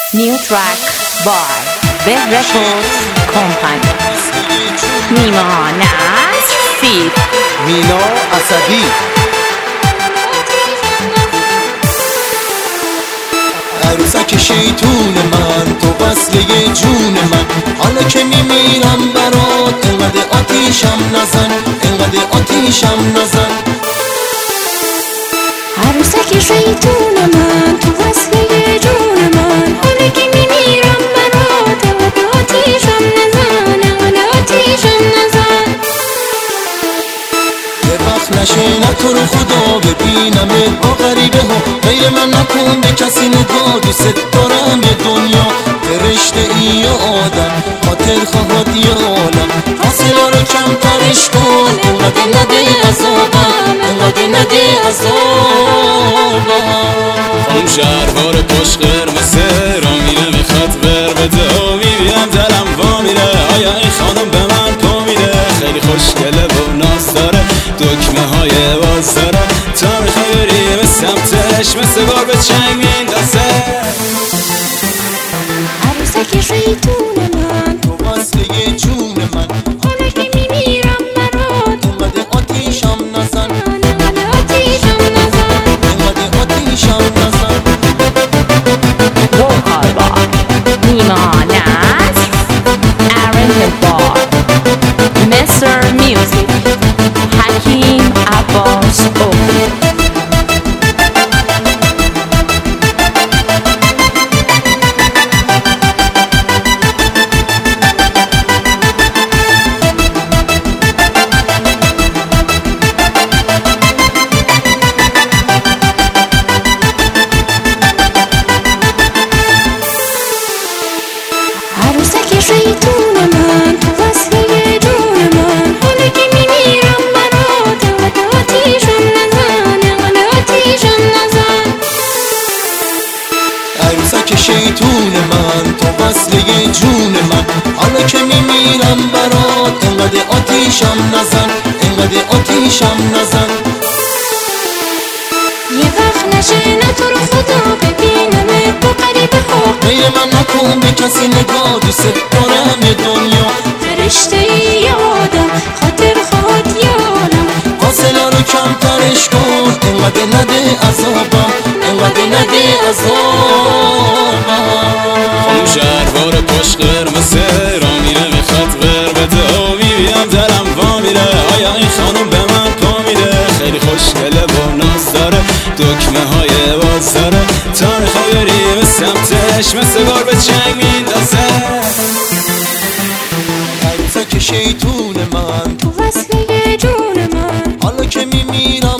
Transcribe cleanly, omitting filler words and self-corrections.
New track by Best Records Company. نیما نصفی مینا اسدی. عروسک شیطون من، تو وصله جون من، حالا که میمیرم برات، انقدر آتیشم نزن، انقدر آتیشم نزن. عروسک شیطون من، تو وصله جون من، حالا که میمیرم برات، انقدر آتیشم نزن، انقدر آتیشم نزن. یه وقت نشه نکن خدا ببینم با غریبه ها، غیر من نکن به کسی نگاه، دوست دارم یه دنیا فرشته ای یا آدم، خاطر خواهد یه عالم، فاصله رو کم ترش کن، انقدر نده عذابم، انقدر نده عذابم. خانم شهربار پشت قرمز را میره میخواد بر بده و میبینم دلم وا میره، آیا این خانم به من پا میره؟ خیلی خوشگله و ناز داره، دکمه های باز داره، تا میخوای بری به سمتش مثل بار به چنگ میندازه. عروسک شیطون من، تو وصله جون من، حالا که میمیرم برات، انقدر آتیشم نزن، انقدر آتیشم نزن. انقدر آتیشم نزن. Vocal by نیما نصف. Arrangement by Mr. Music حکیم عباس اوغی. عروسک شیطون من، تو وصله جون من، حالا که میمیرم برات، انقدر آتیشم نزن، انقدر آتیشم نزن. عروسک شیطون من، تو وصله جون من، حالا که میمیرم برات، انقدر آتیشم نزن، انقدر آتیشم نزن. یه وقت نشه نه تو رو خدا ببینم با غریبه ها، غیر من نکن به کسی نگاه، دوست دارم یه دنیا فرشته ای یا آدم، خاطر خواهد یه عالم، فاصله رو کم ترش کن، انقدر نده عذابم، انقدر نده عذابم. خانم شهربار پشت قرمز را میره میخواد بر بده و میبینم دلم وا میره، آیا این خانم به من پا میره؟ خیلی خوشگله و ناز داره، دکمه های باز داره، تا میخوای بری به سمتش مثل بار به چنگ میندازه. عروسک شیطون من، تو وصله جون من، حالا که میمیرم